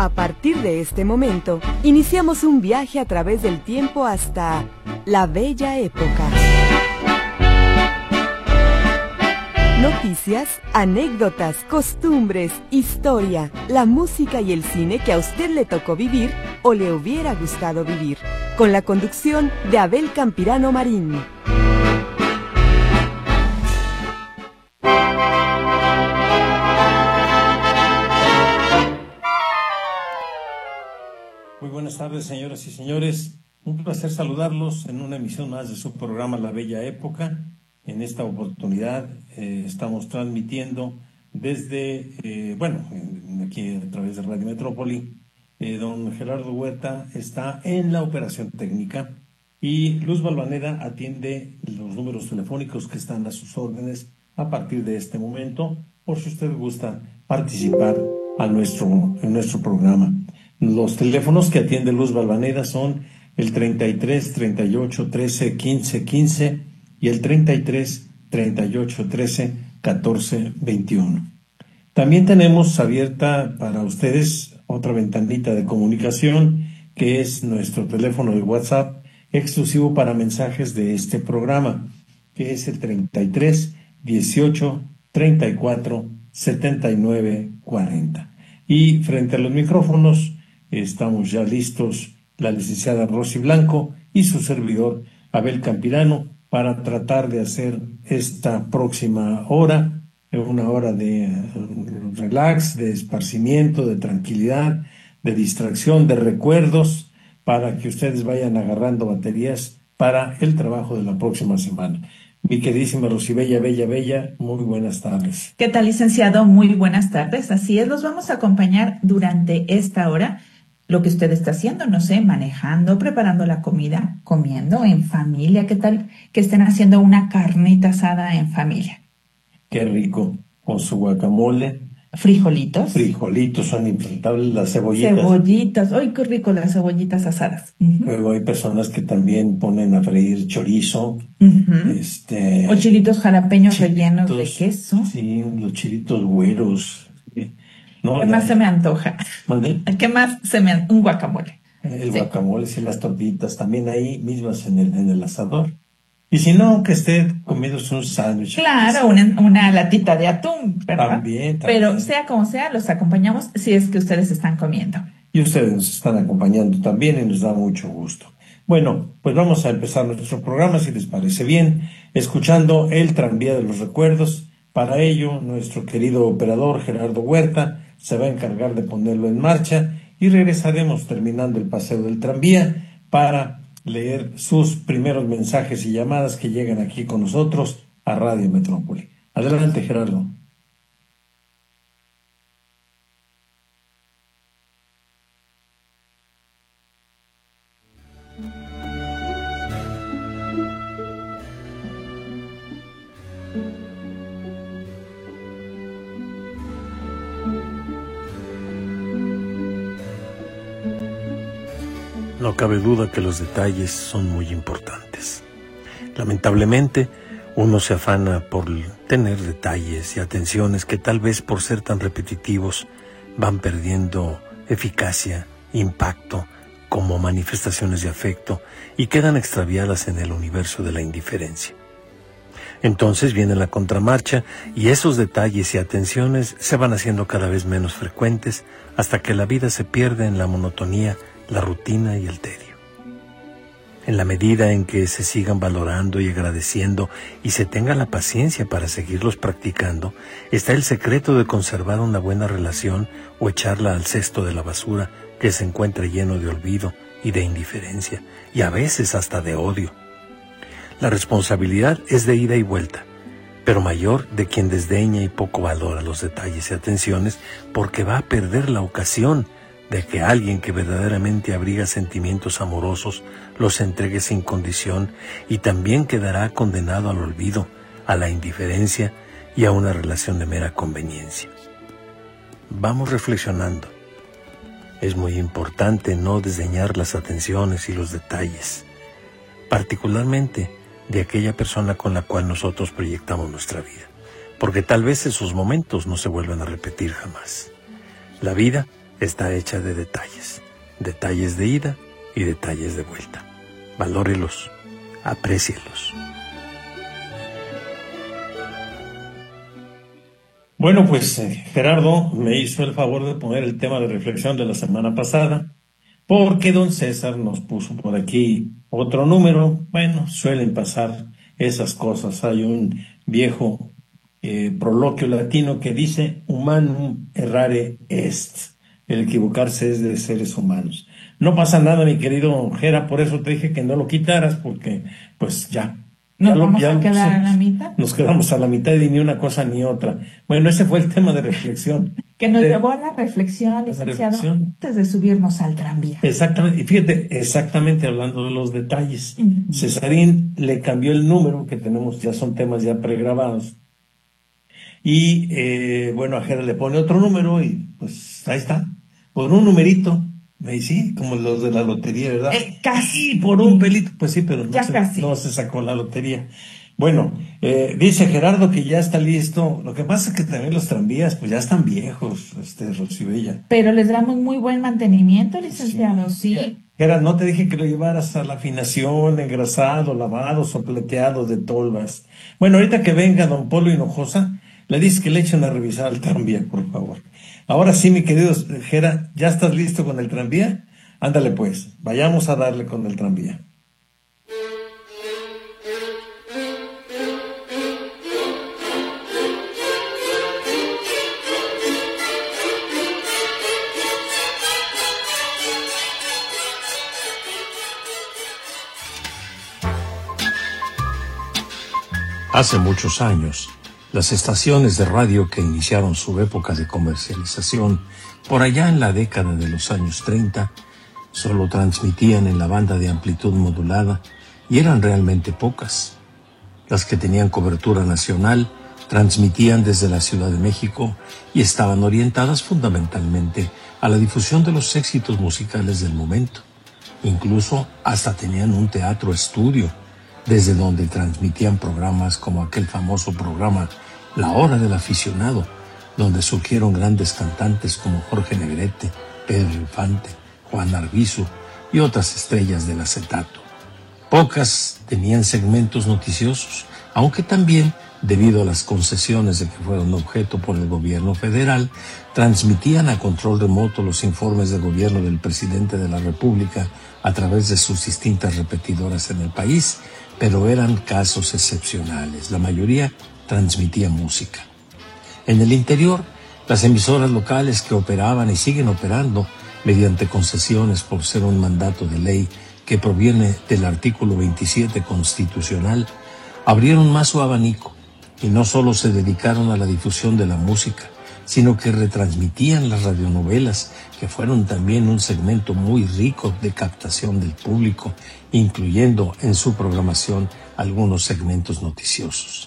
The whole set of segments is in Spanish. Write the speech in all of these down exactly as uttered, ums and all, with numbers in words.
A partir de este momento, iniciamos un viaje a través del tiempo hasta la Bella Época. Noticias, anécdotas, costumbres, historia, la música y el cine que a usted le tocó vivir o le hubiera gustado vivir. Con la conducción de Abel Campirano Marín. Muy buenas tardes, señoras y señores. Un placer saludarlos en una emisión más de su programa La Bella Época. En esta oportunidad eh, estamos transmitiendo desde, eh, bueno, aquí a través de Radio Metrópoli. Eh, don Gerardo Huerta está en la operación técnica y Luz Balvanera atiende los números telefónicos que están a sus órdenes a partir de este momento, por si usted gusta participar a nuestro, en nuestro programa. Los teléfonos que atiende Luz Balvanera son el treinta y tres, treinta y ocho, trece, quince, quince y el treinta y tres, treinta y ocho, trece, catorce, veintiuno. También tenemos abierta para ustedes otra ventanita de comunicación que es nuestro teléfono de WhatsApp exclusivo para mensajes de este programa, que es el treinta y tres, dieciocho, treinta y cuatro, setenta y nueve, cuarenta. Y frente a los micrófonos estamos ya listos la licenciada Rosy Blanco y su servidor Abel Campirano para tratar de hacer esta próxima hora, una hora de relax, de esparcimiento, de tranquilidad, de distracción, de recuerdos, para que ustedes vayan agarrando baterías para el trabajo de la próxima semana. Mi queridísima Rosy Bella, Bella, Bella, muy buenas tardes. ¿Qué tal, licenciado? Muy buenas tardes. Así es, los vamos a acompañar durante esta hora. Lo que usted está haciendo, no sé, manejando, preparando la comida, comiendo en familia. ¿Qué tal que estén haciendo una carnita asada en familia? Qué rico, con su guacamole. Frijolitos. Frijolitos, son infaltables, las cebollitas. Cebollitas, ¡ay, qué rico las cebollitas asadas! Uh-huh. Luego hay personas que también ponen a freír chorizo. Uh-huh. este, o chilitos jalapeños chilitos, rellenos de queso. Sí, los chilitos güeros. No, ¿Qué ya, más se me antoja? ¿Mandé? ¿Qué más se me antoja? Un guacamole. El sí. guacamole y las tortillitas también ahí mismas en el, en el asador. Y si no, que esté comiéndose un sándwich. Claro, una, una latita de atún, ¿verdad? También, también. Pero sea como sea, los acompañamos si es que ustedes están comiendo. Y ustedes nos están acompañando también y nos da mucho gusto. Bueno, pues vamos a empezar nuestro programa, si les parece bien, escuchando El Tranvía de los Recuerdos. Para ello, nuestro querido operador Gerardo Huerta se va a encargar de ponerlo en marcha y regresaremos terminando el paseo del tranvía para leer sus primeros mensajes y llamadas que llegan aquí con nosotros a Radio Metrópoli. Adelante, Gerardo. No cabe duda que los detalles son muy importantes. Lamentablemente, uno se afana por tener detalles y atenciones que tal vez por ser tan repetitivos van perdiendo eficacia, impacto, como manifestaciones de afecto y quedan extraviadas en el universo de la indiferencia. Entonces viene la contramarcha y esos detalles y atenciones se van haciendo cada vez menos frecuentes hasta que la vida se pierde en la monotonía, la rutina y el tedio. En la medida en que se sigan valorando y agradeciendo y se tenga la paciencia para seguirlos practicando, está el secreto de conservar una buena relación o echarla al cesto de la basura que se encuentra lleno de olvido y de indiferencia, y a veces hasta de odio. La responsabilidad es de ida y vuelta, pero mayor de quien desdeña y poco valora los detalles y atenciones, porque va a perder la ocasión de que alguien que verdaderamente abriga sentimientos amorosos los entregue sin condición y también quedará condenado al olvido, a la indiferencia y a una relación de mera conveniencia. Vamos reflexionando. Es muy importante no desdeñar las atenciones y los detalles, particularmente de aquella persona con la cual nosotros proyectamos nuestra vida, porque tal vez esos momentos no se vuelvan a repetir jamás. La vida está hecha de detalles, detalles de ida y detalles de vuelta. Valórelos, aprécielos. Bueno, pues eh, Gerardo me hizo el favor de poner el tema de reflexión de la semana pasada, porque don César nos puso por aquí otro número. Bueno, suelen pasar esas cosas. Hay un viejo eh, proloquio latino que dice humanum errare est. El equivocarse es de seres humanos. No pasa nada, mi querido Gera, por eso te dije que no lo quitaras, porque pues ya. ¿Nos ya vamos lo, ya a quedar a la mitad? Nos quedamos a la mitad y ni una cosa ni otra. Bueno, ese fue el tema de reflexión. Que nos de, llevó a la reflexión, licenciado, reflexión. Antes de subirnos al tranvía. Exactamente, y fíjate, exactamente hablando de los detalles. Uh-huh. Cesarín le cambió el número que tenemos, ya son temas ya pregrabados. Y eh, bueno, a Gera le pone otro número y pues ahí está, por un numerito. Me dice, sí, como los de la lotería, ¿verdad? Eh, casi. Por un pelito. Pues sí, pero no, ya se, casi. no se sacó la lotería. Bueno, eh, dice Gerardo que ya está listo. Lo que pasa es que también los tranvías, pues ya están viejos, este, Rocibella. Pero les damos muy buen mantenimiento, licenciado, sí. sí. Gerardo, no te dije que lo llevaras a la afinación, engrasado, lavado, sopleteado de tolvas. Bueno, ahorita que venga don Polo Hinojosa, le dices que le echen a revisar el tranvía, por favor. Ahora sí, mi querido Gera, ¿ya estás listo con el tranvía? Ándale pues, vayamos a darle con el tranvía. Hace muchos años, las estaciones de radio que iniciaron su época de comercialización por allá en la década de los años treinta solo transmitían en la banda de amplitud modulada y eran realmente pocas. Las que tenían cobertura nacional transmitían desde la Ciudad de México y estaban orientadas fundamentalmente a la difusión de los éxitos musicales del momento. Incluso hasta tenían un teatro estudio desde donde transmitían programas como aquel famoso programa La Hora del Aficionado, donde surgieron grandes cantantes como Jorge Negrete, Pedro Infante, Juan Arbizu y otras estrellas del acetato. Pocas tenían segmentos noticiosos, aunque también, debido a las concesiones de que fueron objeto por el gobierno federal, transmitían a control remoto los informes de gobierno del presidente de la República a través de sus distintas repetidoras en el país, pero eran casos excepcionales. La mayoría transmitía música. En el interior, las emisoras locales que operaban y siguen operando mediante concesiones por ser un mandato de ley que proviene del artículo veintisiete constitucional, abrieron más su abanico y no solo se dedicaron a la difusión de la música, sino que retransmitían las radionovelas, que fueron también un segmento muy rico de captación del público, incluyendo en su programación algunos segmentos noticiosos.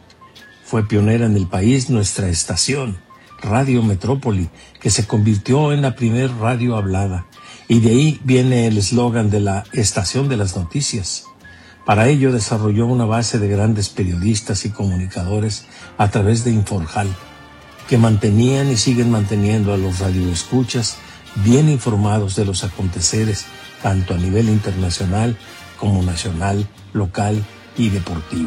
Fue pionera en el país nuestra estación, Radio Metrópoli, que se convirtió en la primer radio hablada, y de ahí viene el eslogan de la Estación de las Noticias. Para ello desarrolló una base de grandes periodistas y comunicadores a través de Inforjal, que mantenían y siguen manteniendo a los radioescuchas bien informados de los aconteceres, tanto a nivel internacional como nacional, local y deportivo.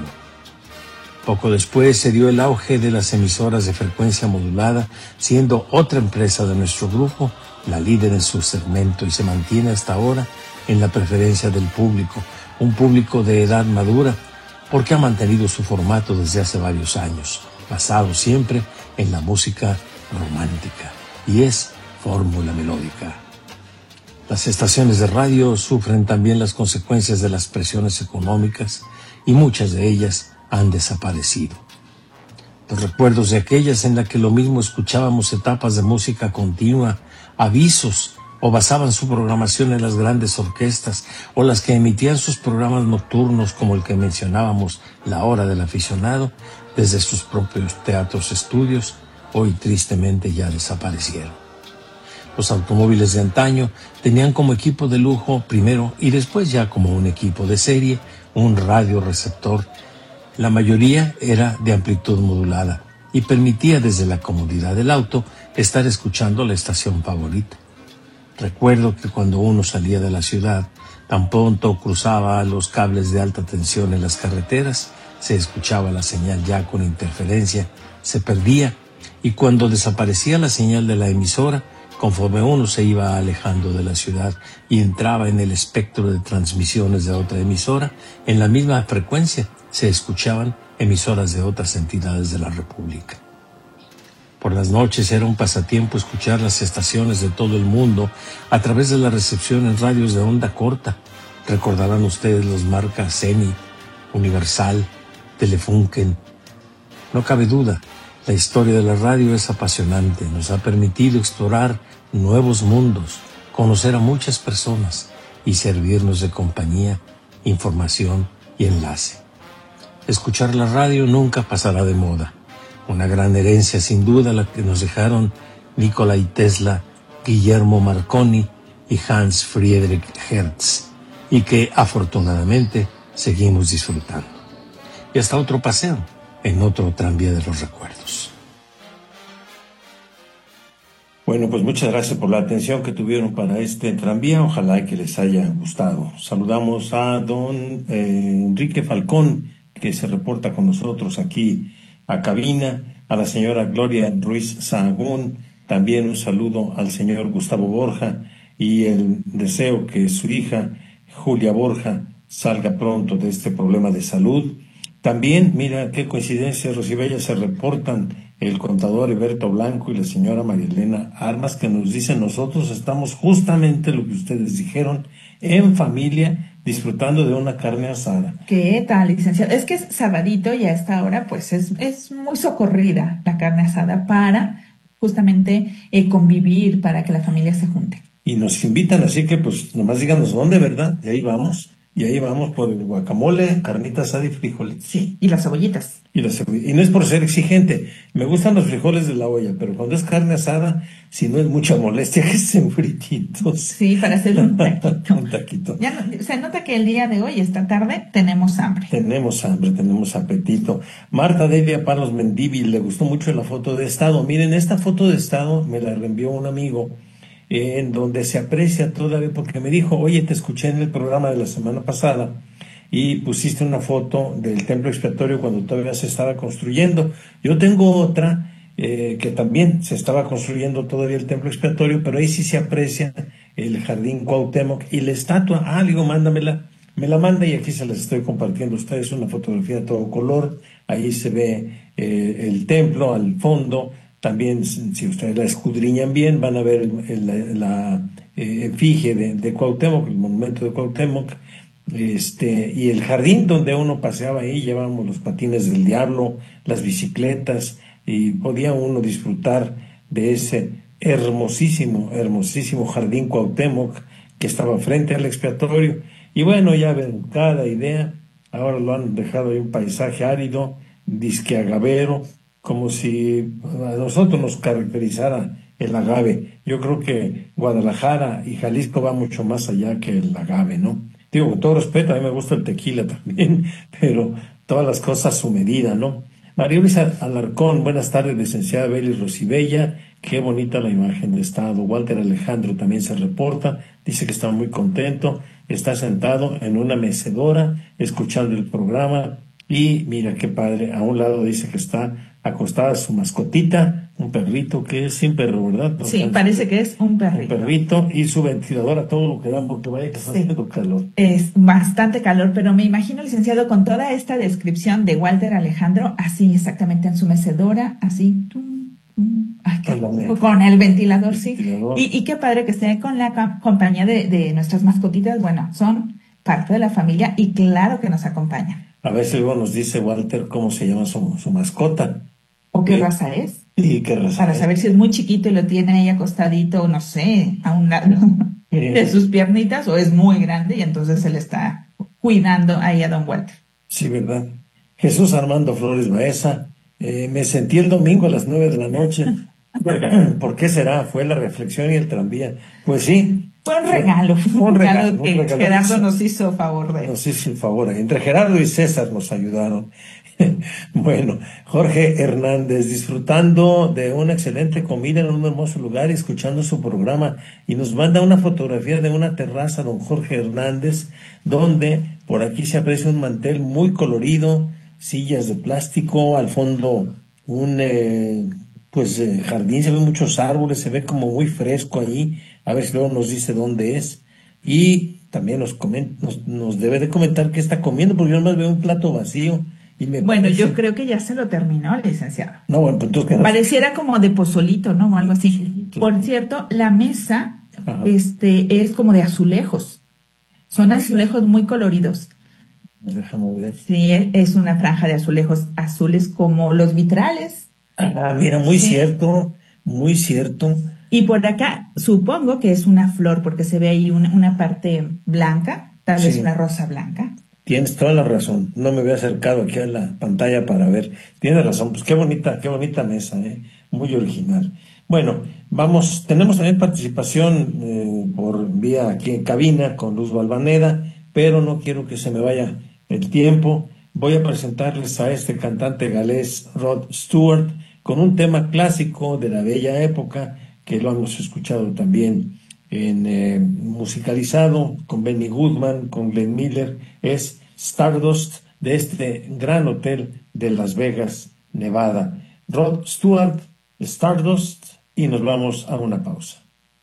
Poco después se dio el auge de las emisoras de frecuencia modulada, siendo otra empresa de nuestro grupo la líder en su segmento y se mantiene hasta ahora en la preferencia del público, un público de edad madura, porque ha mantenido su formato desde hace varios años, basado siempre en la música romántica, y es fórmula melódica. Las estaciones de radio sufren también las consecuencias de las presiones económicas y muchas de ellas han desaparecido. Los recuerdos de aquellas en las que lo mismo escuchábamos etapas de música continua, avisos, o basaban su programación en las grandes orquestas, o las que emitían sus programas nocturnos como el que mencionábamos, La Hora del Aficionado, desde sus propios teatros estudios, hoy tristemente ya desaparecieron. Los automóviles de antaño tenían como equipo de lujo primero y después ya como un equipo de serie, un radioreceptor. La mayoría era de amplitud modulada y permitía desde la comodidad del auto estar escuchando la estación favorita. Recuerdo que cuando uno salía de la ciudad, tan pronto cruzaba los cables de alta tensión en las carreteras, se escuchaba la señal ya con interferencia, se perdía, y cuando desaparecía la señal de la emisora, conforme uno se iba alejando de la ciudad y entraba en el espectro de transmisiones de otra emisora, en la misma frecuencia se escuchaban emisoras de otras entidades de la República. Por las noches era un pasatiempo escuchar las estaciones de todo el mundo a través de la recepción en radios de onda corta. Recordarán ustedes los marcas Zenit, Universal, Telefunken. No cabe duda, la historia de la radio es apasionante, nos ha permitido explorar nuevos mundos, conocer a muchas personas y servirnos de compañía, información y enlace. Escuchar la radio nunca pasará de moda. Una gran herencia sin duda la que nos dejaron Nikola Tesla, Guillermo Marconi y Hans Friedrich Hertz, y que afortunadamente seguimos disfrutando. Y hasta otro paseo en otro tranvía de los recuerdos. Bueno, pues muchas gracias por la atención que tuvieron para este tranvía. Ojalá que les haya gustado. Saludamos a don eh, Enrique Falcón, que se reporta con nosotros aquí a cabina, a la señora Gloria Ruiz Sahagún, también un saludo al señor Gustavo Borja y el deseo que su hija Julia Borja salga pronto de este problema de salud. También, mira qué coincidencia, Rosibella, se reportan el contador Alberto Blanco y la señora Marilena Armas, que nos dicen: nosotros estamos justamente lo que ustedes dijeron, en familia, disfrutando de una carne asada. ¿Qué tal, licenciado? Es que es sabadito y a esta hora pues es, es muy socorrida la carne asada para justamente eh, convivir, para que la familia se junte. Y nos invitan, así que pues nomás díganos dónde, ¿verdad? Y ahí vamos. Y ahí vamos por el guacamole, carnita asada y frijoles. Sí, y las cebollitas. Y, la cebolla. Y no es por ser exigente. Me gustan los frijoles de la olla, pero cuando es carne asada, si no es mucha molestia que estén frititos. Sí, para hacer un taquito. un taquito. Ya no, se nota que el día de hoy, esta tarde, tenemos hambre. Tenemos hambre, tenemos apetito. Marta Delia Palos Mendívil, le gustó mucho la foto de estado. Miren, esta foto de estado me la reenvió un amigo, Eh, en donde se aprecia todavía, porque me dijo: oye, te escuché en el programa de la semana pasada y pusiste una foto del templo expiatorio cuando todavía se estaba construyendo. Yo tengo otra eh, que también se estaba construyendo todavía el templo expiatorio, pero ahí sí se aprecia el jardín Cuauhtémoc y la estatua. Ah, digo, mándamela. Me la manda y aquí se las estoy compartiendo a ustedes, una fotografía de todo color. Ahí se ve eh, el templo al fondo. También, si ustedes la escudriñan bien, van a ver el, el, la eh, efigie de, de Cuauhtémoc, el monumento de Cuauhtémoc, este, y el jardín donde uno paseaba ahí. Llevábamos los patines del diablo, las bicicletas, y podía uno disfrutar de ese hermosísimo, hermosísimo jardín Cuauhtémoc que estaba frente al expiatorio. Y bueno, ya ven, cada idea, ahora lo han dejado ahí un paisaje árido, disque agavero, como si a nosotros nos caracterizara el agave. Yo creo que Guadalajara y Jalisco va mucho más allá que el agave, ¿no? Digo, con todo respeto, a mí me gusta el tequila también, pero todas las cosas a su medida, ¿no? María Luisa Alarcón, buenas tardes, licenciada Beli Rosibella, qué bonita la imagen de estado. Walter Alejandro también se reporta, dice que está muy contento, está sentado en una mecedora, escuchando el programa, y mira qué padre, a un lado dice que está acostada su mascotita, un perrito que es sin perro, ¿verdad? Sí, Entonces, parece que es un perrito. Un perrito y su ventilador a todo lo que dan, porque vaya que está sí. haciendo calor. Es bastante calor, pero me imagino, licenciado, con toda esta descripción de Walter Alejandro, así exactamente en su mecedora, así, tum, tum, ay, qué, con el ventilador, sí. Ventilador. Y, y qué padre que esté con la compañía de, de nuestras mascotitas. Bueno, son parte de la familia y claro que nos acompañan. A veces luego nos dice Walter cómo se llama su, su mascota. ¿O qué ¿Eh? raza es? Sí, qué raza Para es. saber si es muy chiquito y lo tiene ahí acostadito, no sé, a un lado eh. de sus piernitas, o es muy grande y entonces se le está cuidando ahí a don Walter. Sí, ¿verdad? Jesús Armando Flores Baeza, eh, me sentí el domingo a las nueve de la noche. ¿Por qué será? Fue la reflexión y el tranvía. Pues sí. Fue un regalo, fue un regalo, regalo que un regalo. Gerardo nos hizo favor de. Nos hizo el favor. Entre Gerardo y César nos ayudaron. Bueno, Jorge Hernández, disfrutando de una excelente comida en un hermoso lugar y escuchando su programa, y nos manda una fotografía de una terraza, don Jorge Hernández, donde por aquí se aprecia un mantel muy colorido, sillas de plástico, al fondo un eh, pues eh, jardín, se ven muchos árboles, se ve como muy fresco allí, a ver si luego nos dice dónde es, y también nos, coment nos, nos debe de comentar qué está comiendo, porque yo nomás veo un plato vacío. Y me bueno, parece... yo creo que ya se lo terminó, licenciado. No, bueno, pues entonces... Pareciera como de pozolito, ¿no? O algo así. Por cierto, la mesa este, es como de azulejos. Son azulejos muy coloridos. Déjame ver. Sí, es una franja de azulejos azules como los vitrales. Ah, mira, muy sí. cierto, muy cierto. Y por acá, supongo que es una flor, porque se ve ahí una, una parte blanca, tal vez sí. una rosa blanca. Tienes toda la razón. No me había acercado aquí a la pantalla para ver. Tienes razón. Pues qué bonita, qué bonita mesa, ¿eh? Muy original. Bueno, vamos, tenemos también participación eh, por vía aquí en cabina con Luz Balvanera, pero no quiero que se me vaya el tiempo. Voy a presentarles a este cantante galés, Rod Stewart, con un tema clásico de la bella época, que lo hemos escuchado también en eh, musicalizado con Benny Goodman, con Glenn Miller, es Stardust, de este gran hotel de Las Vegas, Nevada. Rod Stewart, Stardust, y nos vamos a una pausa.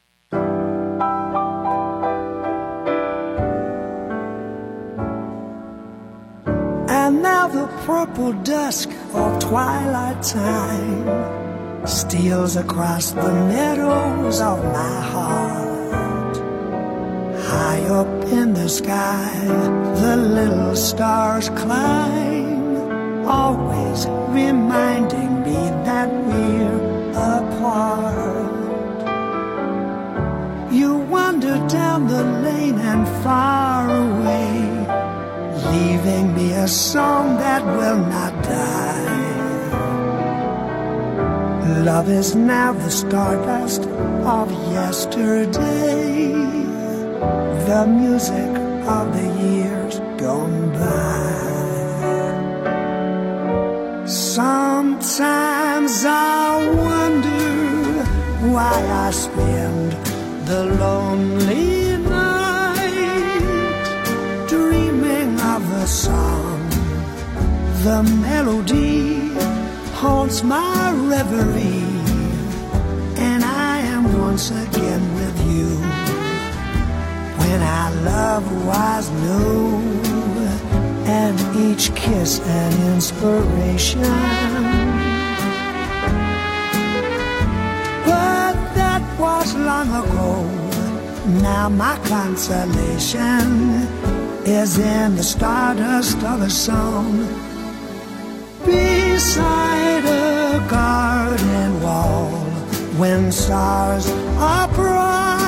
And now the purple dusk of twilight time steals across the meadows of my heart. High up in the sky, the little stars climb, always reminding me that we're apart. You wander down the lane and far away, leaving me a song that will not die. Love is now the stardust of yesterday, the music of the years gone by. Sometimes I wonder why I spend the lonely night dreaming of the song, the melody haunts my reverie, and I am once again with you. When our love was new, and each kiss an inspiration. But that was long ago. Now my consolation is in the stardust of a song, beside a garden wall, when stars are bright.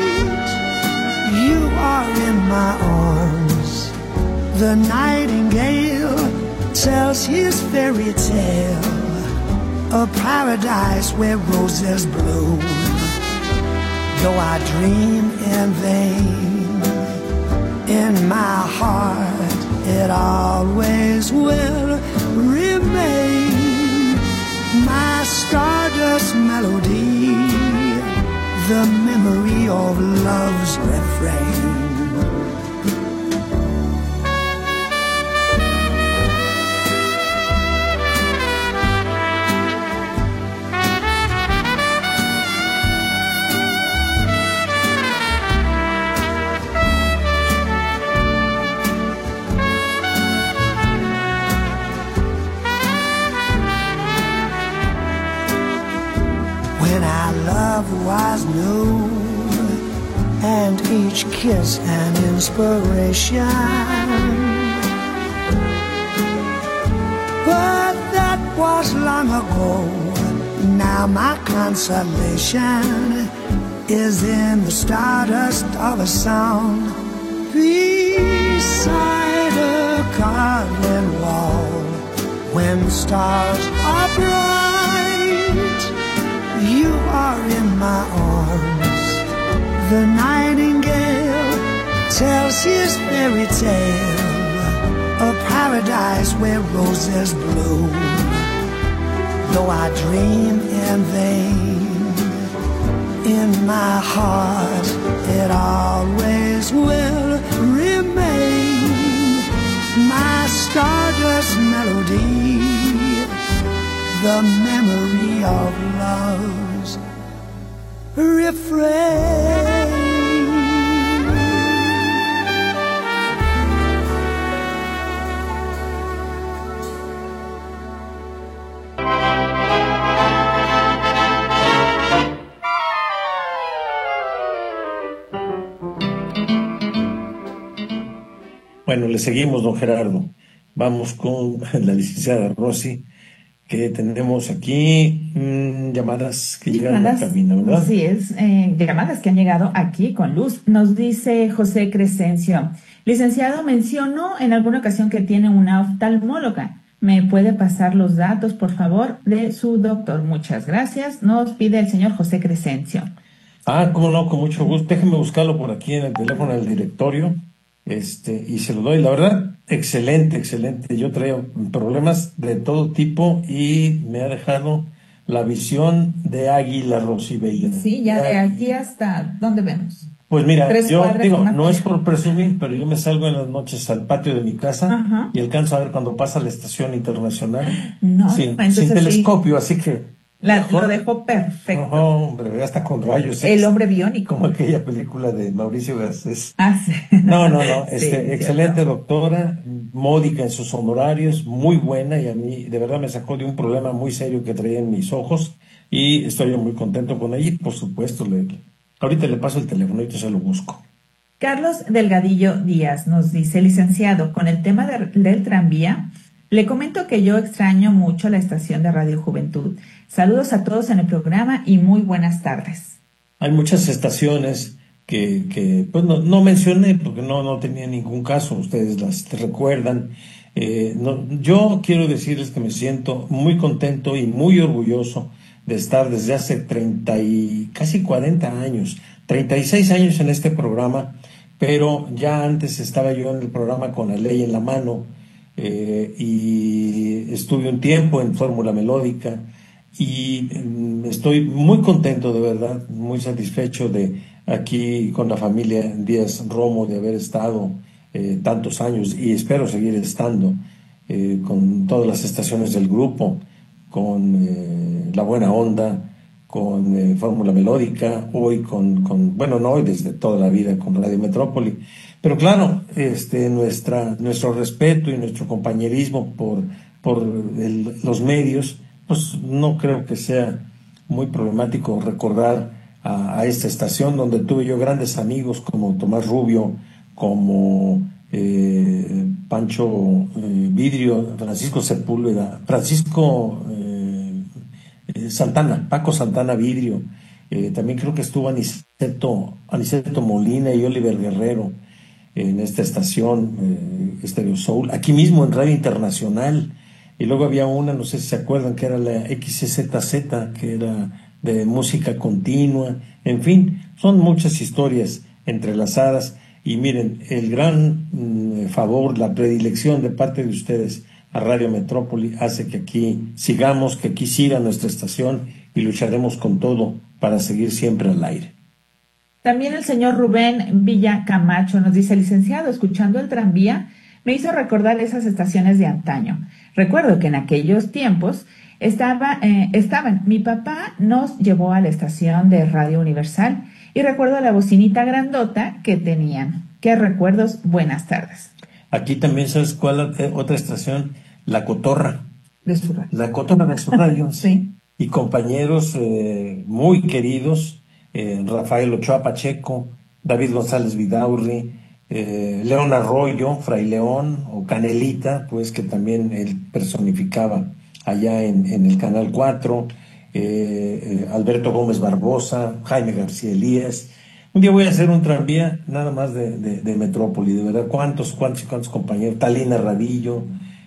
You are in my arms. The nightingale tells his fairy tale, a paradise where roses bloom. Though I dream in vain, in my heart it always will remain. My stardust melody, the memory of love's refrain. Love was new, and each kiss an inspiration. But that was long ago. Now my consolation is in the stardust of a song, beside a garden wall, when stars are bright. You are in my arms. The nightingale tells his fairy tale, a paradise where roses bloom. Though I dream in vain, in my heart it always will remain. My stardust melody, the memory of love's refrain. Bueno, le seguimos, don Gerardo. Vamos con la licenciada Rosy, que tenemos aquí mmm, llamadas que llegan a la cabina, ¿verdad? Así es, eh, llamadas que han llegado aquí con luz. Nos dice José Crescencio: licenciado, mencionó en alguna ocasión que tiene una oftalmóloga. ¿Me puede pasar los datos, por favor, de su doctor? Muchas gracias. Nos pide el señor José Crescencio. Ah, cómo no, con mucho gusto. Déjeme buscarlo por aquí en el teléfono del directorio. Este, y se lo doy, la verdad, excelente, excelente. Yo traigo problemas de todo tipo y me ha dejado la visión de águila, Rosy Bella. Sí, ya de aquí hasta, ¿dónde vemos? Pues mira, Tres yo digo, no cuadras, es por presumir, pero yo me salgo en las noches al patio de mi casa. Ajá. Y alcanzo a ver cuando pasa la estación internacional. No, sin, entonces sin sí. telescopio, así que... La, mejor, lo dejó perfecto. No, hombre, hasta con rayos. El hombre biónico. Como aquella película de Mauricio Garcés. Ah, sí. No, no, no. Este, Sí, excelente cierto. doctora, módica en sus honorarios, muy buena, y a mí de verdad me sacó de un problema muy serio que traía en mis ojos y estoy muy contento con ella. Y por supuesto, le, ahorita le paso el teléfono y se lo busco. Carlos Delgadillo Díaz nos dice: licenciado, con el tema de, del tranvía, le comento que yo extraño mucho la estación de Radio Juventud. Saludos a todos en el programa y muy buenas tardes. Hay muchas estaciones que, que pues no, no mencioné porque no, no tenía ningún caso, ustedes las recuerdan. Eh, no, yo quiero decirles que me siento muy contento y muy orgulloso de estar desde hace treinta y casi cuarenta años, treinta y seis años en este programa, pero ya antes estaba yo en el programa con la ley en la mano. Eh, y estuve un tiempo en Fórmula Melódica y eh, estoy muy contento, de verdad, muy satisfecho de aquí con la familia Díaz Romo de haber estado eh, tantos años y espero seguir estando eh, con todas las estaciones del grupo, con eh, La Buena Onda, con eh, Fórmula Melódica, hoy con, con, bueno, no hoy, desde toda la vida con Radio Metrópoli. Pero claro, este, nuestra, nuestro respeto y nuestro compañerismo por, por el, los medios, pues no creo que sea muy problemático recordar a, a esta estación donde tuve yo grandes amigos como Tomás Rubio, como eh, Pancho eh, Vidrio, Francisco Sepúlveda, Francisco eh, eh, Santana, Paco Santana Vidrio, eh, también creo que estuvo Aniceto, Aniceto Molina y Oliver Guerrero en esta estación, eh, Stereo Soul, aquí mismo en Radio Internacional. Y luego había una, no sé si se acuerdan, que era la X Z Z, que era de música continua. En fin, son muchas historias entrelazadas. Y miren, el gran mm, favor, la predilección de parte de ustedes a Radio Metrópoli hace que aquí sigamos, que aquí siga nuestra estación y lucharemos con todo para seguir siempre al aire. También el señor Rubén Villa Camacho nos dice: licenciado, escuchando el tranvía, me hizo recordar esas estaciones de antaño. Recuerdo que en aquellos tiempos estaba, eh, estaban, mi papá nos llevó a la estación de Radio Universal y recuerdo la bocinita grandota que tenían. Qué recuerdos, buenas tardes. Aquí también, ¿sabes cuál eh, otra estación? La Cotorra. De su radio. La Cotorra de su radio. Sí. Y compañeros eh, muy queridos, eh, Rafael Ochoa Pacheco, David González Vidaurri, eh, León Arroyo, Fray León o Canelita, pues que también él personificaba allá en, en el Canal cuatro, eh, eh, Alberto Gómez Barbosa, Jaime García Elías. Un día voy a hacer un tranvía nada más de, de, de Metrópoli, de verdad, cuántos, cuántos y cuántos compañeros, Talina Radillo,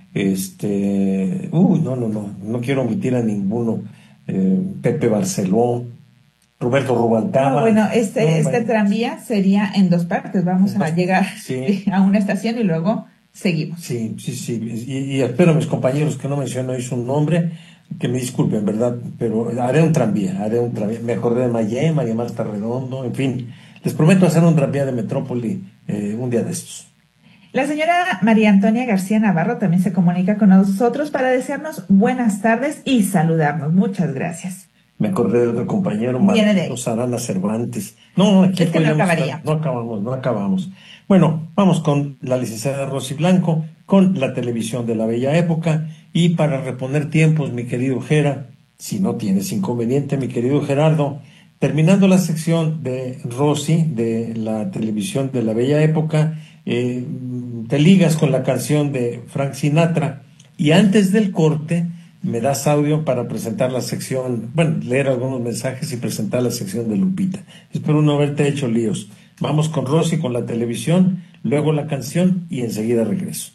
este, uy, no, no, no, no quiero omitir a ninguno, eh, Pepe Barceló, Roberto Rubalcaba. No, bueno, este, no, este bueno. tranvía sería en dos partes. Vamos a llegar Sí. a una estación y luego seguimos. Sí, sí, sí. Y, y espero a mis compañeros que no menciono hoy su nombre, que me disculpen, ¿verdad? Pero haré un tranvía, haré un tranvía. Me acordé de Mayé, María Marta Redondo, en fin. Les prometo hacer un tranvía de Metrópoli eh, un día de estos. La señora María Antonia García Navarro también se comunica con nosotros para desearnos buenas tardes y saludarnos. Muchas gracias. Me acordé de otro compañero, Marcos Arana Cervantes. No, aquí es que no acabaría. No acabamos, no acabamos. Bueno, vamos con la licenciada Rosy Blanco, con la televisión de la bella época, y para reponer tiempos, mi querido Gera, si no tienes inconveniente, mi querido Gerardo, terminando la sección de Rosy, de la televisión de la bella época, eh, te ligas con la canción de Frank Sinatra, y antes del corte me das audio para presentar la sección, bueno, leer algunos mensajes y presentar la sección de Lupita. Espero no haberte hecho líos. Vamos con Rosy, con la televisión, luego la canción y enseguida regreso.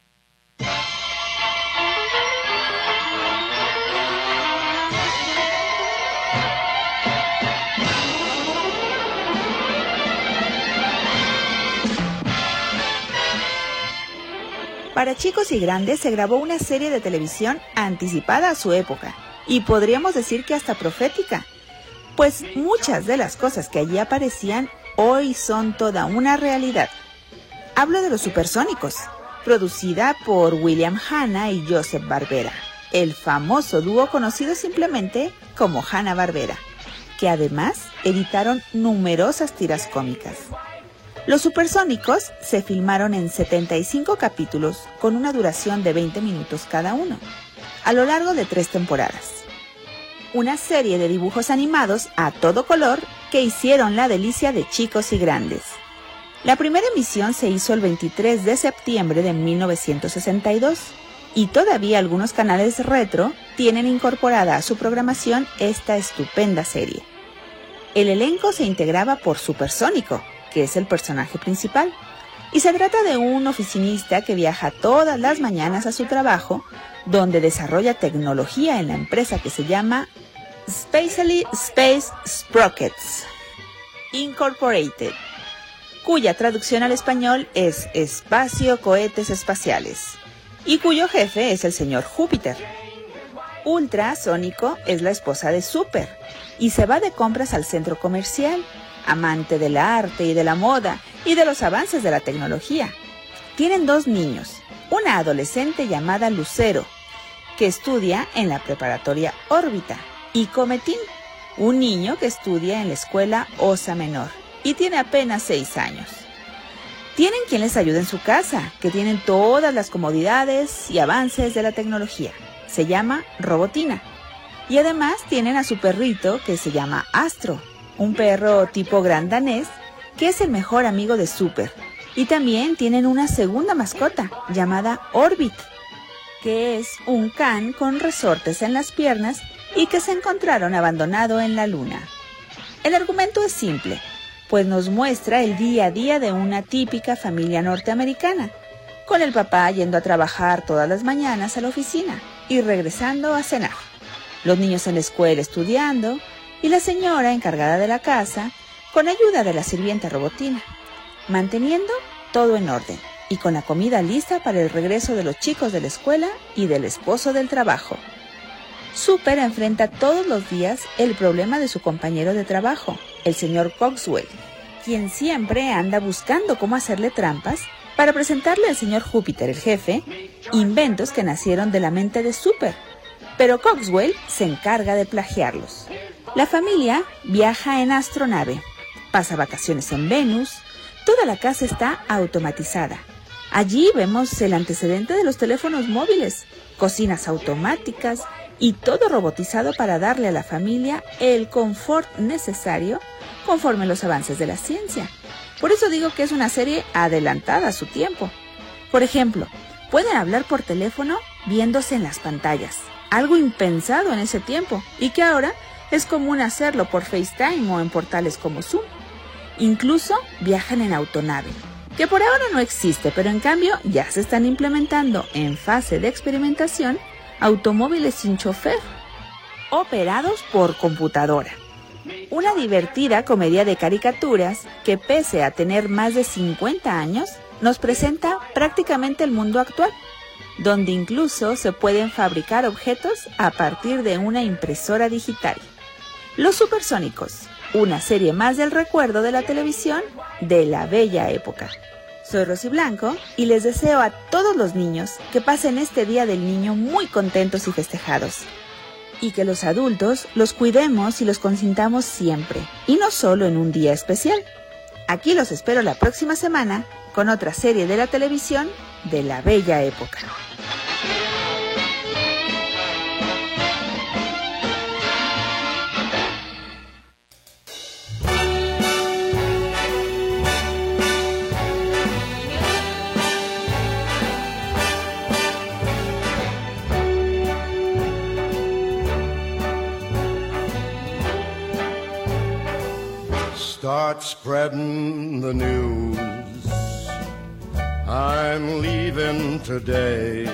Para chicos y grandes se grabó una serie de televisión anticipada a su época, y podríamos decir que hasta profética, pues muchas de las cosas que allí aparecían hoy son toda una realidad. Hablo de Los Supersónicos, producida por William Hanna y Joseph Barbera, el famoso dúo conocido simplemente como Hanna-Barbera, que además editaron numerosas tiras cómicas. Los Supersónicos se filmaron en setenta y cinco capítulos con una duración de veinte minutos cada uno, a lo largo de tres temporadas. Una serie de dibujos animados a todo color que hicieron la delicia de chicos y grandes. La primera emisión se hizo el veintitrés de septiembre de mil novecientos sesenta y dos y todavía algunos canales retro tienen incorporada a su programación esta estupenda serie. El elenco se integraba por Supersónico, que es el personaje principal, y se trata de un oficinista que viaja todas las mañanas a su trabajo, donde desarrolla tecnología en la empresa que se llama Spacely Space Sprockets Incorporated, cuya traducción al español es Espacio Cohetes Espaciales, y cuyo jefe es el señor Júpiter. Ultrasónico es la esposa de Super, y se va de compras al centro comercial, amante del arte y de la moda y de los avances de la tecnología. Tienen dos niños, una adolescente llamada Lucero, que estudia en la preparatoria Órbita, y Cometín, un niño que estudia en la escuela Osa Menor y tiene apenas seis años. Tienen quien les ayude en su casa, que tienen todas las comodidades y avances de la tecnología. Se llama Robotina. Y además tienen a su perrito que se llama Astro, un perro tipo gran danés que es el mejor amigo de Super. Y también tienen una segunda mascota llamada Orbit, que es un can con resortes en las piernas y que se encontraron abandonado en la luna. El argumento es simple, pues nos muestra el día a día de una típica familia norteamericana, con el papá yendo a trabajar todas las mañanas a la oficina y regresando a cenar, los niños en la escuela estudiando y la señora encargada de la casa con ayuda de la sirvienta Robotina, manteniendo todo en orden y con la comida lista para el regreso de los chicos de la escuela y del esposo del trabajo. Super enfrenta todos los días el problema de su compañero de trabajo, el señor Cogswell, quien siempre anda buscando cómo hacerle trampas para presentarle al señor Júpiter, el jefe, inventos que nacieron de la mente de Super, pero Cogswell se encarga de plagiarlos. La familia viaja en astronave, pasa vacaciones en Venus, toda la casa está automatizada. Allí vemos el antecedente de los teléfonos móviles, cocinas automáticas y todo robotizado para darle a la familia el confort necesario conforme los avances de la ciencia. Por eso digo que es una serie adelantada a su tiempo. Por ejemplo, pueden hablar por teléfono viéndose en las pantallas, algo impensado en ese tiempo y que ahora es común hacerlo por FaceTime o en portales como Zoom. Incluso viajan en autonave, que por ahora no existe, pero en cambio ya se están implementando en fase de experimentación automóviles sin chofer, operados por computadora. Una divertida comedia de caricaturas que, pese a tener más de cincuenta años, nos presenta prácticamente el mundo actual, donde incluso se pueden fabricar objetos a partir de una impresora digital. Los Supersónicos, una serie más del recuerdo de la televisión de la bella época. Soy Rosy Blanco y les deseo a todos los niños que pasen este Día del Niño muy contentos y festejados. Y que los adultos los cuidemos y los consintamos siempre, y no solo en un día especial. Aquí los espero la próxima semana con otra serie de la televisión de la bella época. Start spreading the news. I'm leaving today.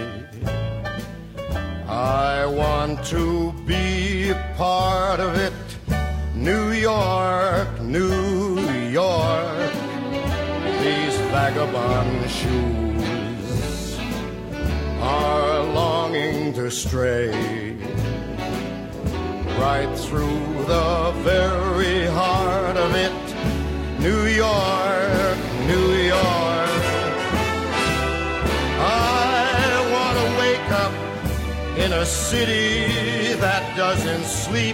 I want to be a part of it. New York, New York. These vagabond shoes are longing to stray right through the very heart of it. New York, New York. I want to wake up in a city that doesn't sleep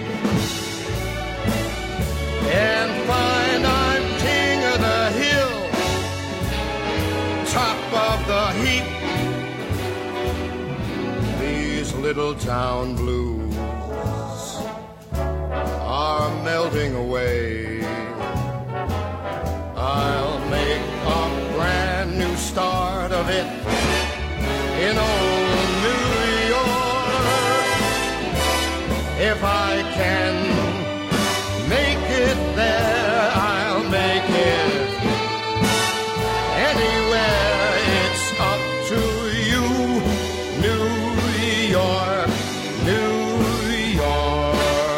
and find I'm king of the hill, top of the heap. These little town blues are melting away. I'll make a brand new start of it in old New York. If I can make it there, I'll make it anywhere. It's up to you, New York, New York.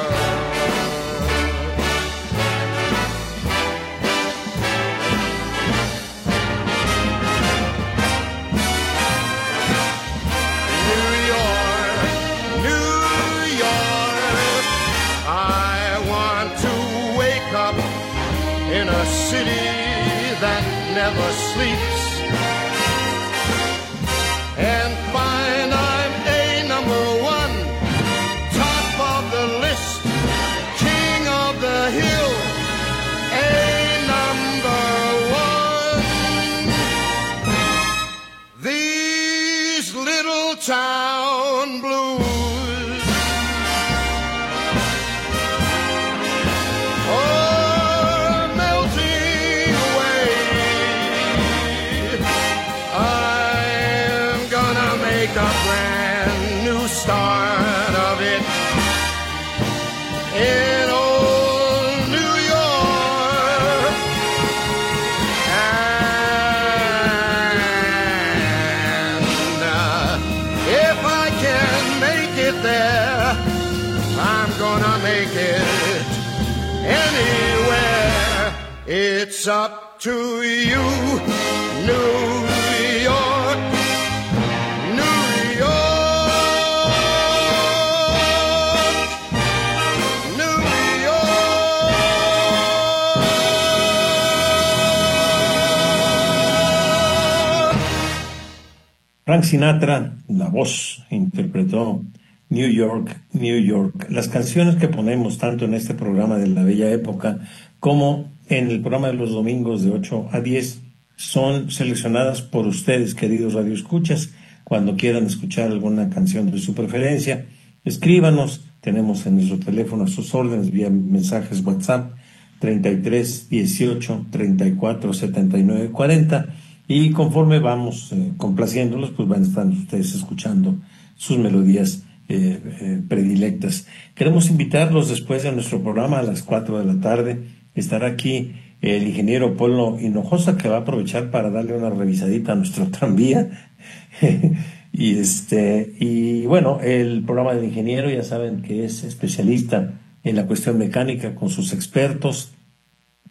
In a city that never sleeps and find I'm a number one, top of the list, king of the hill, a number one. These little town blues a brand new start of it in old New York. And uh, if I can make it there, I'm gonna make it anywhere. It's up to you, New York. Frank Sinatra, la voz, interpretó New York, New York. Las canciones que ponemos tanto en este programa de la bella época como en el programa de los domingos de ocho a diez son seleccionadas por ustedes, queridos radioescuchas. Cuando quieran escuchar alguna canción de su preferencia, escríbanos. Tenemos en nuestro teléfono a sus órdenes vía mensajes WhatsApp treinta y tres dieciocho treinta y cuatro setenta y nueve cuarenta. Y conforme vamos eh, complaciéndolos, pues van a estar ustedes escuchando sus melodías eh, eh, predilectas. Queremos invitarlos después de nuestro programa a las cuatro de la tarde. Estará aquí el ingeniero Polo Hinojosa, que va a aprovechar para darle una revisadita a nuestro tranvía. y este y bueno, el programa del ingeniero, ya saben que es especialista en la cuestión mecánica con sus expertos.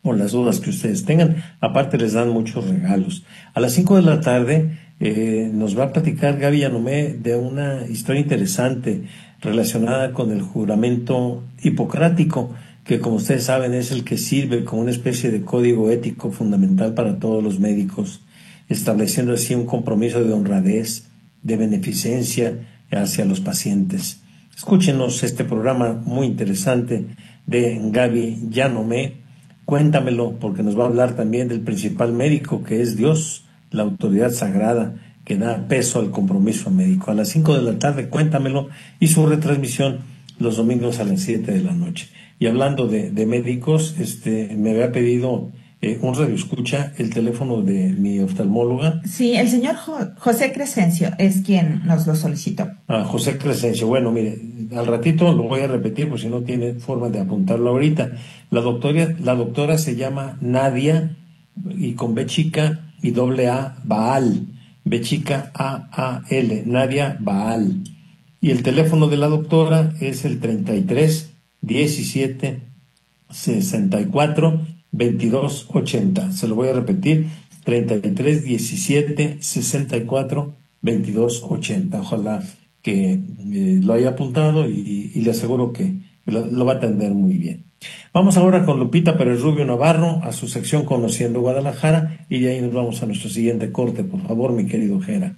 o las dudas que ustedes tengan. Aparte les dan muchos regalos. A las cinco de la tarde eh, nos va a platicar Gaby Yanomé de una historia interesante relacionada con el juramento hipocrático, que como ustedes saben es el que sirve como una especie de código ético fundamental para todos los médicos, estableciendo así un compromiso de honradez, de beneficencia hacia los pacientes. Escúchenos este programa muy interesante de Gaby Yanomé. Cuéntamelo, porque nos va a hablar también del principal médico, que es Dios, la autoridad sagrada que da peso al compromiso médico. A las cinco de la tarde, cuéntamelo, y su retransmisión los domingos a las siete de la noche. Y hablando de, de médicos, este, me había pedido eh, un radioescucha el teléfono de mi oftalmóloga. Sí, el señor Jo- José Crescencio es quien nos lo solicitó. Ah, José Crescencio. Bueno, mire, al ratito lo voy a repetir, pues si no tiene forma de apuntarlo ahorita. La doctora, la doctora se llama Nadia, y con B chica y doble A, Baal. B chica A A L, Nadia Baal. Y el teléfono de la doctora es el treinta y tres, diecisiete, sesenta y cuatro, veintidós, ochenta. Se lo voy a repetir, treinta y tres, diecisiete, sesenta y cuatro, veintidós, ochenta. Ojalá que eh, lo haya apuntado y, y le aseguro que lo, lo va a atender muy bien. Vamos ahora con Lupita Pérez Rubio Navarro a su sección Conociendo Guadalajara, y de ahí nos vamos a nuestro siguiente corte. Por favor, mi querido Jera.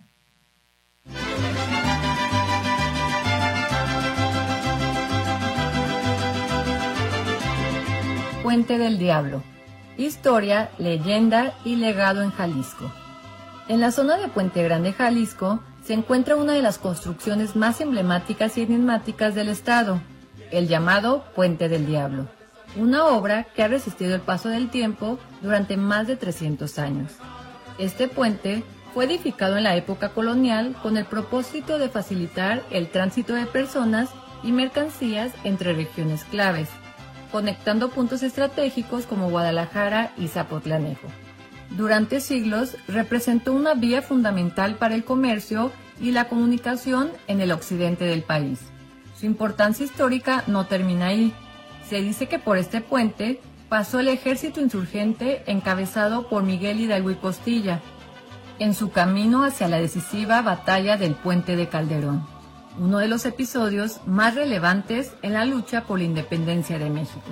Puente del Diablo. Historia, leyenda y legado en Jalisco. En la zona de Puente Grande, Jalisco, se encuentra una de las construcciones más emblemáticas y enigmáticas del estado, el llamado Puente del Diablo, una obra que ha resistido el paso del tiempo durante más de trescientos años. Este puente fue edificado en la época colonial con el propósito de facilitar el tránsito de personas y mercancías entre regiones claves, conectando puntos estratégicos como Guadalajara y Zapotlanejo. Durante siglos representó una vía fundamental para el comercio y la comunicación en el occidente del país. Su importancia histórica no termina ahí. Se dice que por este puente pasó el ejército insurgente encabezado por Miguel Hidalgo y Costilla, en su camino hacia la decisiva batalla del Puente de Calderón, uno de los episodios más relevantes en la lucha por la independencia de México.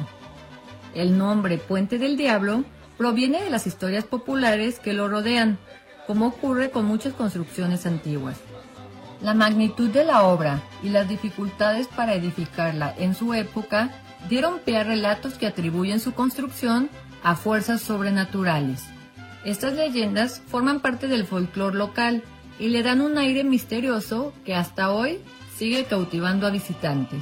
El nombre Puente del Diablo proviene de las historias populares que lo rodean, como ocurre con muchas construcciones antiguas. La magnitud de la obra y las dificultades para edificarla en su época dieron pie a relatos que atribuyen su construcción a fuerzas sobrenaturales. Estas leyendas forman parte del folclore local y le dan un aire misterioso que hasta hoy sigue cautivando a visitantes.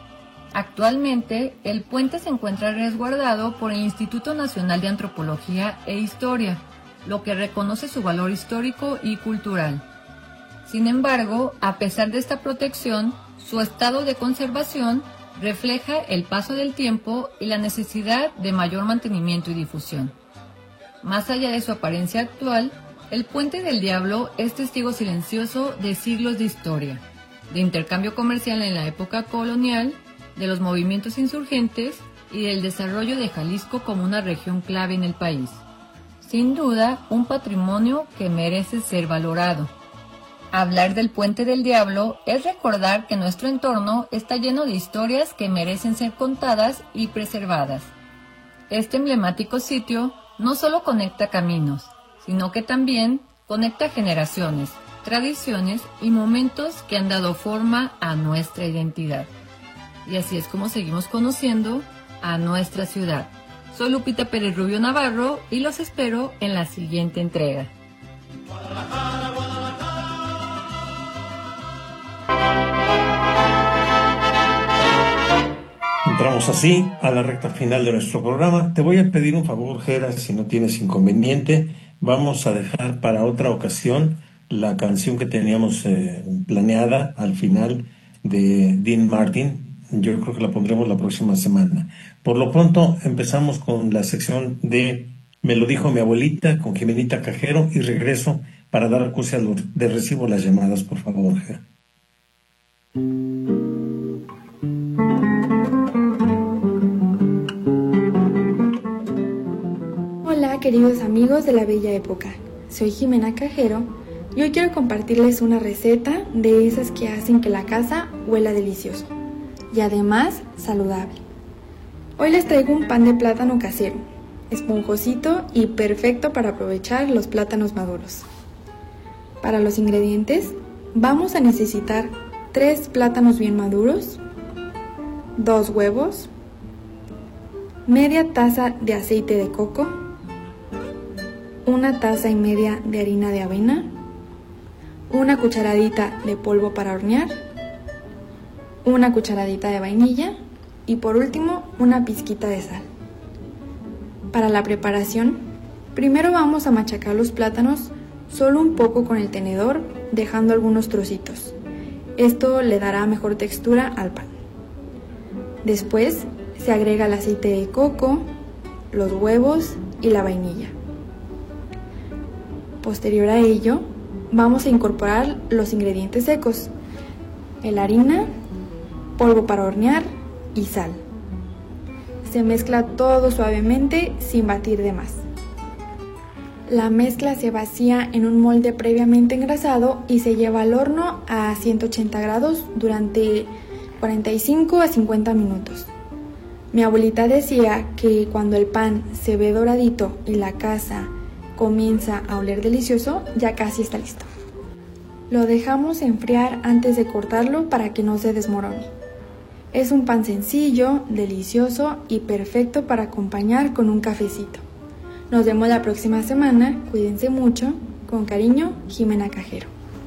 Actualmente, el puente se encuentra resguardado por el Instituto Nacional de Antropología e Historia, lo que reconoce su valor histórico y cultural. Sin embargo, a pesar de esta protección, su estado de conservación refleja el paso del tiempo y la necesidad de mayor mantenimiento y difusión. Más allá de su apariencia actual, el Puente del Diablo es testigo silencioso de siglos de historia, de intercambio comercial en la época colonial, de los movimientos insurgentes y del desarrollo de Jalisco como una región clave en el país. Sin duda, un patrimonio que merece ser valorado. Hablar del Puente del Diablo es recordar que nuestro entorno está lleno de historias que merecen ser contadas y preservadas. Este emblemático sitio no solo conecta caminos, sino que también conecta generaciones, tradiciones y momentos que han dado forma a nuestra identidad. Y así es como seguimos conociendo a nuestra ciudad. Soy Lupita Pérez Rubio Navarro y los espero en la siguiente entrega. Entramos así a la recta final de nuestro programa. Te voy a pedir un favor, Jera, si no tienes inconveniente. Vamos a dejar para otra ocasión la canción que teníamos eh, planeada al final de Dean Martin. Yo creo que la pondremos la próxima semana. Por lo pronto empezamos con la sección de Me lo dijo mi abuelita con Jimenita Cajero y regreso para dar acuse a los de recibo las llamadas, por favor, Jera. Hola queridos amigos de la Bella Época, soy Jimena Cajero y hoy quiero compartirles una receta de esas que hacen que la casa huela delicioso y además saludable. Hoy les traigo un pan de plátano casero, esponjosito y perfecto para aprovechar los plátanos maduros. Para los ingredientes vamos a necesitar tres plátanos bien maduros, dos huevos, media taza de aceite de coco, una taza y media de harina de avena, una cucharadita de polvo para hornear, una cucharadita de vainilla y por último una pizquita de sal. Para la preparación, primero vamos a machacar los plátanos solo un poco con el tenedor, dejando algunos trocitos. Esto le dará mejor textura al pan. Después se agrega el aceite de coco, los huevos y la vainilla. Posterior a ello, vamos a incorporar los ingredientes secos, la harina, polvo para hornear y sal. Se mezcla todo suavemente sin batir de más. La mezcla se vacía en un molde previamente engrasado y se lleva al horno a ciento ochenta grados durante cuarenta y cinco a cincuenta minutos. Mi abuelita decía que cuando el pan se ve doradito y la casa comienza a oler delicioso, ya casi está listo. Lo dejamos enfriar antes de cortarlo para que no se desmorone. Es un pan sencillo, delicioso y perfecto para acompañar con un cafecito. Nos vemos la próxima semana, cuídense mucho, con cariño, Jimena Cajero.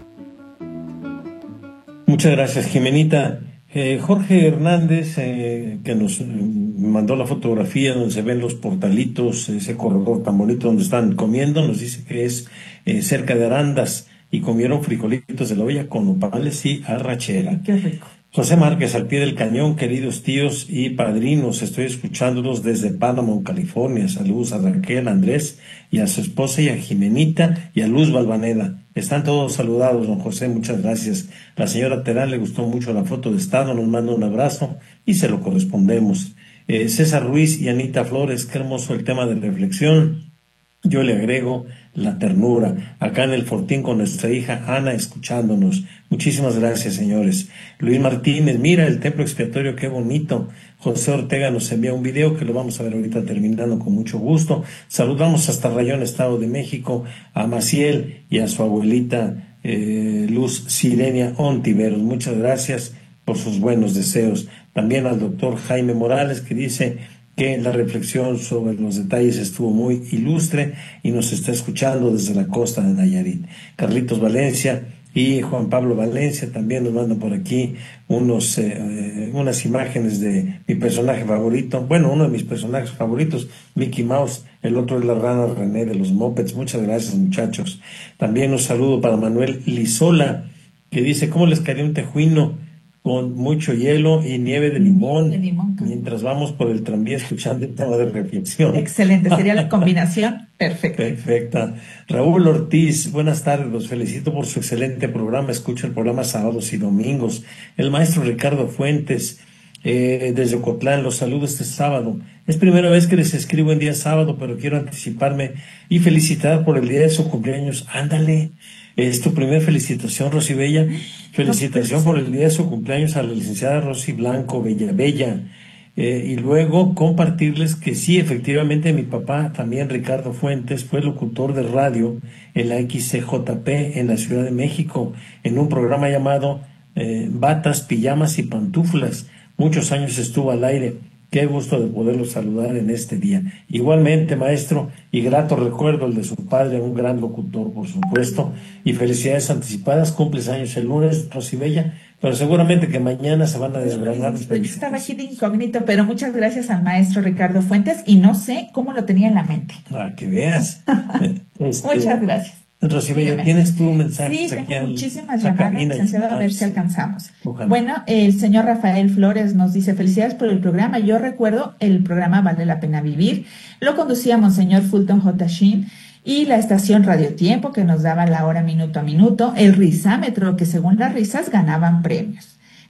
Muchas gracias, Jimenita. Eh, Jorge Hernández, eh, que nos eh, mandó la fotografía donde se ven los portalitos, ese corredor tan bonito donde están comiendo, nos dice que es eh, cerca de Arandas y comieron frijolitos de la olla con nopales y arrachera. Qué rico. José Márquez, al pie del cañón, queridos tíos y padrinos, estoy escuchándolos desde Panamá, California. Saludos a Raquel, a Andrés y a su esposa y a Jimenita y a Luz Balvaneda. Están todos saludados, don José, muchas gracias. La señora Terán le gustó mucho la foto de estado, nos manda un abrazo y se lo correspondemos. Eh, César Ruiz y Anita Flores, qué hermoso el tema de reflexión. Yo le agrego la ternura, acá en el Fortín con nuestra hija Ana escuchándonos. Muchísimas gracias, señores. Luis Martínez, mira el templo expiatorio, qué bonito. José Ortega nos envía un video que lo vamos a ver ahorita terminando con mucho gusto. Saludamos hasta Rayón, Estado de México, a Maciel y a su abuelita eh, Luz Sirenia Ontiveros. Muchas gracias por sus buenos deseos. También al doctor Jaime Morales, que dice que la reflexión sobre los detalles estuvo muy ilustre y nos está escuchando desde la costa de Nayarit. Carlitos Valencia y Juan Pablo Valencia también nos mandan por aquí unos eh, unas imágenes de mi personaje favorito, bueno, uno de mis personajes favoritos, Mickey Mouse, el otro es la rana René de los Muppets. Muchas gracias, muchachos. También un saludo para Manuel Lizola, que dice, ¿cómo les caería un tejuino con mucho hielo y nieve de limón, de limón mientras vamos por el tranvía escuchando el tema de reflexión? Excelente, sería la combinación perfecta. Perfecta. Raúl Ortiz, buenas tardes, los felicito por su excelente programa, escucho el programa sábados y domingos. El maestro Ricardo Fuentes, eh, desde Ocotlán, los saludo este sábado. Es primera vez que les escribo en día sábado, pero quiero anticiparme y felicitar por el día de su cumpleaños. Ándale. Es tu primera felicitación, Rosy Bella. Felicitación por el día de su cumpleaños a la licenciada Rosy Blanco, Bella Bella. Eh, y luego compartirles que sí, efectivamente, mi papá, también Ricardo Fuentes, fue locutor de radio en la X C J P en la Ciudad de México, en un programa llamado eh, Batas, Pijamas y Pantuflas. Muchos años estuvo al aire. Qué gusto de poderlo saludar en este día. Igualmente, maestro, y grato recuerdo el de su padre, un gran locutor, por supuesto, y felicidades anticipadas. Cumples años el lunes, Rosy Bella, pero seguramente que mañana se van a desgranar. Yo estaba aquí de incógnito, pero muchas gracias al maestro Ricardo Fuentes, y no sé cómo lo tenía en la mente. Ah, que veas. este, muchas gracias. Rosy Bella, ¿tienes tú un mensaje? Sí, tengo al, muchísimas llamadas, licenciado, a ver si alcanzamos. Ojalá. Bueno, el señor Rafael Flores nos dice, felicidades por el programa. Yo recuerdo el programa Vale la Pena Vivir. Lo conducía Monseñor Fulton J. Sheen y la estación Radio Tiempo, que nos daba la hora minuto a minuto. El risámetro, que según las risas ganaban premios.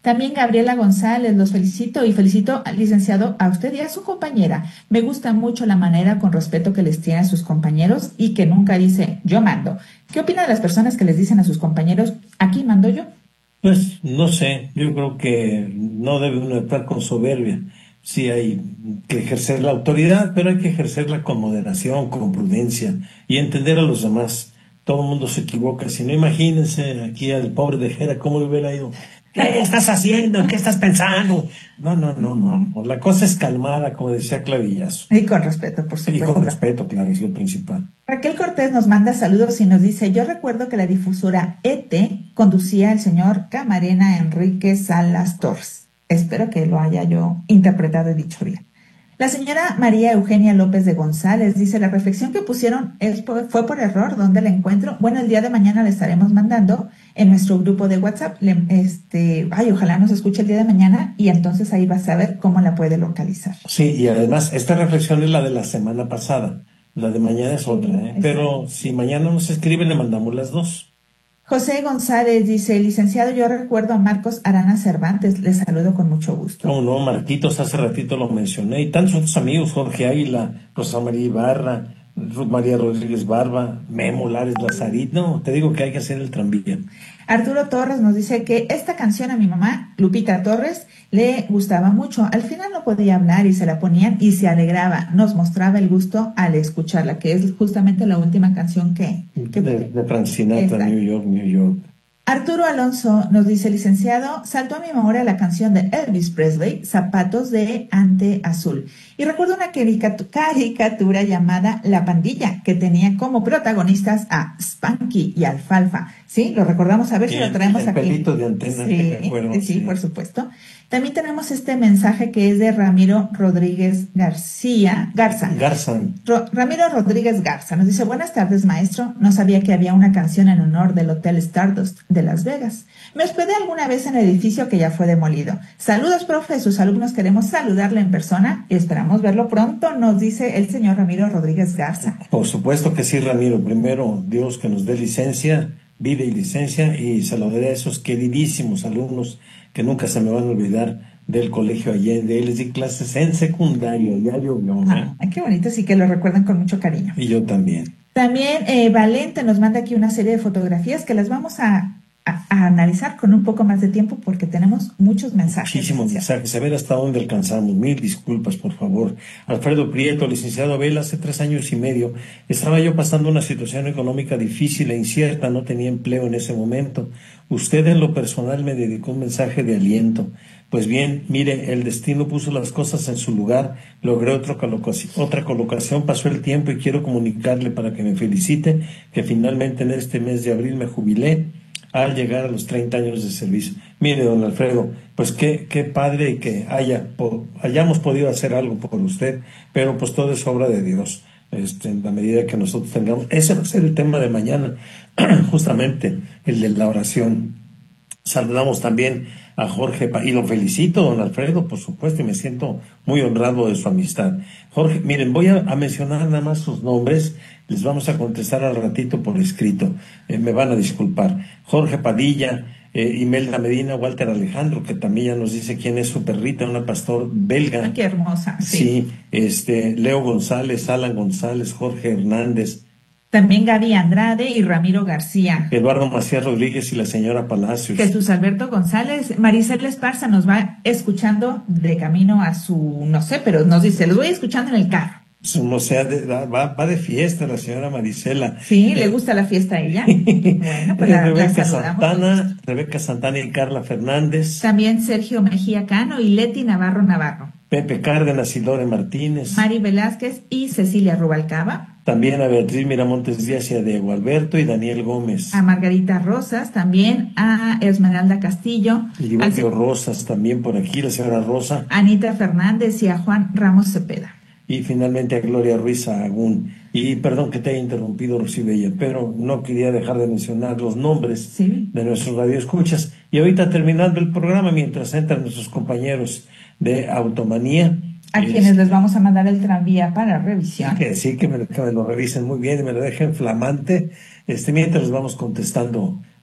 También Gabriela González, los felicito y felicito al licenciado a usted y a su compañera. Me gusta mucho la manera con respeto que les tiene a sus compañeros y que nunca dice yo mando. ¿Qué opina de las personas que les dicen a sus compañeros aquí mando yo? Pues no sé, yo creo que no debe uno estar con soberbia. Sí hay que ejercer la autoridad, pero hay que ejercerla con moderación, con prudencia y entender a los demás. Todo el mundo se equivoca. Si no, imagínense aquí al pobre de Jera, ¿cómo le hubiera ido? ¿Qué estás haciendo? ¿Qué estás pensando? No, no, no, no. La cosa es calmada, como decía Clavillazo. Y con respeto, por supuesto. Y con respeto, claro, es lo principal. Raquel Cortés nos manda saludos y nos dice, yo recuerdo que la difusora E T conducía el señor Camarena Enrique Salas Torres. Espero que lo haya yo interpretado y dicho bien. La señora María Eugenia López de González dice, la reflexión que pusieron es, fue por error, ¿dónde la encuentro? Bueno, el día de mañana le estaremos mandando en nuestro grupo de WhatsApp. Le, este, ay, ojalá nos escuche el día de mañana y entonces ahí va a saber cómo la puede localizar. Sí, y además esta reflexión es la de la semana pasada. La de mañana es otra, ¿eh? Pero si mañana nos escribe, le mandamos las dos. José González dice, licenciado, yo recuerdo a Marcos Arana Cervantes, le saludo con mucho gusto. No, no, Marquitos, hace ratito lo mencioné, y tantos otros amigos, Jorge Águila, Rosa María Ibarra, Ruth María Rodríguez Barba, Memo Lares Lazarit, no, te digo que hay que hacer el tranvía. Arturo Torres nos dice que esta canción a mi mamá, Lupita Torres, le gustaba mucho. Al final no podía hablar y se la ponían y se alegraba. Nos mostraba el gusto al escucharla, que es justamente la última canción que... que de, de Frank Sinatra, New York, New York. Arturo Alonso nos dice, licenciado, saltó a mi memoria la canción de Elvis Presley, Zapatos de Ante Azul. Y recuerdo una caricatura llamada La Pandilla, que tenía como protagonistas a Spanky y Alfalfa. ¿Sí? Lo recordamos, a ver sí, si lo traemos el aquí. El pelito de antena. Sí, que me acuerdo, sí, sí, por supuesto. También tenemos este mensaje que es de Ramiro Rodríguez García, Garza. Garza. Ro, Ramiro Rodríguez Garza nos dice, buenas tardes, maestro. No sabía que había una canción en honor del Hotel Stardust de Las Vegas. Me hospedé alguna vez en el edificio que ya fue demolido. Saludos, profe. Sus alumnos queremos saludarle en persona y esperamos verlo pronto, nos dice el señor Ramiro Rodríguez Garza. Por supuesto que sí, Ramiro. Primero, Dios que nos dé licencia, vida y licencia, y saludaré a esos queridísimos alumnos que nunca se me van a olvidar del Colegio Allende. Les di clases en secundario, ya yo, yo ah, qué bonito, sí que lo recuerdan con mucho cariño. Y yo también. También eh, Valente nos manda aquí una serie de fotografías que las vamos a, a, a analizar con un poco más de tiempo porque tenemos muchos mensajes. Muchísimos mensajes, a ver hasta dónde alcanzamos. Mil disculpas, por favor. Alfredo Prieto, licenciado Abel, hace tres años y medio estaba yo pasando una situación económica difícil e incierta, no tenía empleo en ese momento. Usted en lo personal me dedicó un mensaje de aliento. Pues bien, mire, el destino puso las cosas en su lugar, logré otra colocación, otra colocación, pasó el tiempo y quiero comunicarle para que me felicite que finalmente en este mes de abril me jubilé al llegar a los treinta años de servicio. Mire, don Alfredo, pues qué, qué padre que haya, po, hayamos podido hacer algo por usted, pero pues todo es obra de Dios. Este, en la medida que nosotros tengamos, ese va a ser el tema de mañana, justamente el de la oración. Saludamos también a Jorge, y lo felicito, don Alfredo, por supuesto, y me siento muy honrado de su amistad. Jorge, miren, voy a, a mencionar nada más sus nombres, les vamos a contestar al ratito por escrito, eh, me van a disculpar. Jorge Padilla, eh, Imelda Medina, Walter Alejandro, que también ya nos dice quién es su perrita, una pastor belga. Ay, qué hermosa. Sí. Sí, este, Leo González, Alan González, Jorge Hernández. También Gaby Andrade y Ramiro García. Eduardo Macías Rodríguez y la señora Palacios. Jesús Alberto González. Maricel Esparza nos va escuchando de camino a su, no sé, pero nos dice, los voy escuchando en el carro. O sea, de, va, va de fiesta la señora Marisela. Sí, eh, le gusta la fiesta a ella. Bueno, pues la, Rebeca la Santana, Rebeca Santana y Carla Fernández. También Sergio Mejía Cano y Leti Navarro Navarro. Pepe Cárdenas y Lore Martínez. Mari Velázquez y Cecilia Rubalcaba. También a Beatriz Miramontes Díaz y a Diego Alberto y Daniel Gómez. A Margarita Rosas, también a Esmeralda Castillo. Y Ivonne Rosas también por aquí, la señora Rosa. Anita Fernández y a Juan Ramos Cepeda. Y finalmente a Gloria Ruiz Sahagún. Y perdón que te haya interrumpido, Rosy Bella, pero no quería dejar de mencionar los nombres sí. de nuestros radioescuchas. Y ahorita terminando el programa, mientras entran nuestros compañeros de Automanía, a es, quienes les vamos a mandar el tranvía para revisión. Que sí, que me, que me lo revisen muy bien y me lo dejen flamante, este, mientras les vamos contestando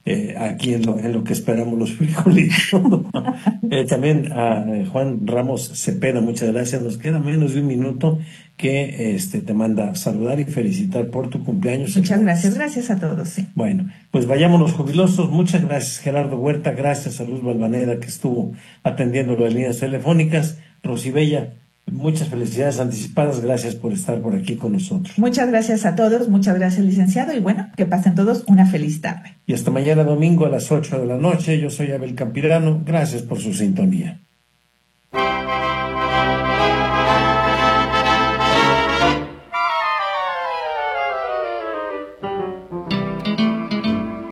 eh, aquí en lo, en lo que esperamos los frijolitos. eh, también a eh, Juan Ramos Cepeda, muchas gracias. Nos queda menos de un minuto, que este te manda saludar y felicitar por tu cumpleaños. Muchas gracias, gracias a todos. Sí. Bueno, pues vayámonos jubilosos. Muchas gracias, Gerardo Huerta. Gracias a Luz Balvanera, que estuvo atendiendo las líneas telefónicas. Rosibella, muchas felicidades anticipadas. Gracias por estar por aquí con nosotros. Muchas gracias a todos. Muchas gracias, licenciado. Y bueno, que pasen todos una feliz tarde. Y hasta mañana domingo a las ocho de la noche. Yo soy Abel Campirano. Gracias por su sintonía.